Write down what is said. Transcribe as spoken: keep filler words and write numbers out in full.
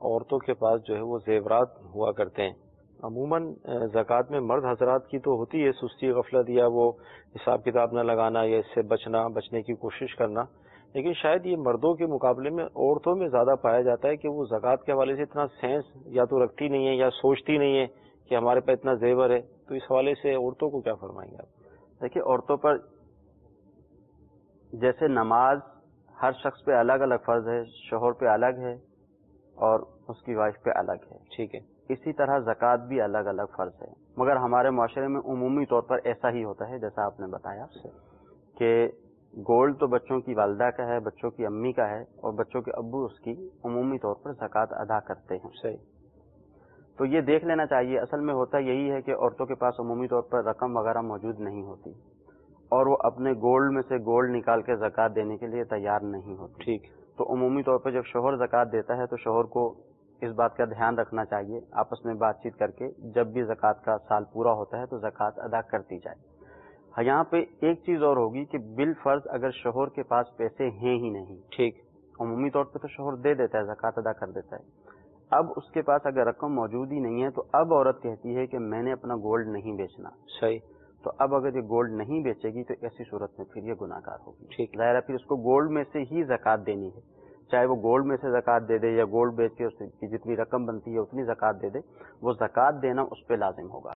عورتوں کے پاس جو ہے وہ زیورات ہوا کرتے ہیں. عموماً زکوٰۃ میں مرد حضرات کی تو ہوتی ہے سستی غفلت یا وہ حساب کتاب نہ لگانا یا اس سے بچنا بچنے کی کوشش کرنا، لیکن شاید یہ مردوں کے مقابلے میں عورتوں میں زیادہ پایا جاتا ہے کہ وہ زکوٰۃ کے حوالے سے اتنا سینس یا تو رکھتی نہیں ہے یا سوچتی نہیں ہے کہ ہمارے پاس اتنا زیور ہے. تو اس حوالے سے عورتوں کو کیا فرمائیں گے آپ؟ دیکھیے، عورتوں پر جیسے نماز ہر شخص پہ الگ الگ فرض ہے، شوہر پہ الگ ہے اور اس کی وائف پہ الگ ہے، ٹھیک ہے، اسی طرح زکوٰۃ بھی الگ الگ فرض ہے. مگر ہمارے معاشرے میں عمومی طور پر ایسا ہی ہوتا ہے جیسا آپ نے بتایا کہ گولڈ تو بچوں کی والدہ کا ہے، بچوں کی امی کا ہے، اور بچوں کے ابو اس کی عمومی طور پر زکوٰۃ ادا کرتے ہیں. صحیح. تو یہ دیکھ لینا چاہیے، اصل میں ہوتا یہی ہے کہ عورتوں کے پاس عمومی طور پر رقم وغیرہ موجود نہیں ہوتی اور وہ اپنے گولڈ میں سے گولڈ نکال کے زکوٰۃ دینے کے لیے تیار نہیں ہوتی. ٹھیک. تو عمومی طور پر جب شوہر زکوٰۃ دیتا ہے تو شوہر کو اس بات کا دھیان رکھنا چاہیے، آپس میں بات چیت کر کے جب بھی زکوٰۃ کا سال پورا ہوتا ہے تو زکوٰۃ ادا کرتی جائے. یہاں پہ ایک چیز اور ہوگی کہ بالفرض اگر شوہر کے پاس پیسے ہیں ہی نہیں، ٹھیک، عمومی طور پہ تو شوہر دے دیتا ہے، زکوٰۃ ادا کر دیتا ہے، اب اس کے پاس اگر رقم موجود ہی نہیں ہے تو اب عورت کہتی ہے کہ میں نے اپنا گولڈ نہیں بیچنا. صحیح. تو اب اگر یہ گولڈ نہیں بیچے گی تو ایسی صورت میں پھر یہ گناہ گار ہوگی. ٹھیک. ظاہر ہے پھر اس کو گولڈ میں سے ہی زکوٰۃ دینی ہے، چاہے وہ گولڈ میں سے زکوٰۃ دے دے یا گولڈ بیچ کے اس کی جتنی رقم بنتی ہے اتنی زکوٰۃ دے دے، وہ زکوٰۃ دینا اس پہ لازم ہوگا.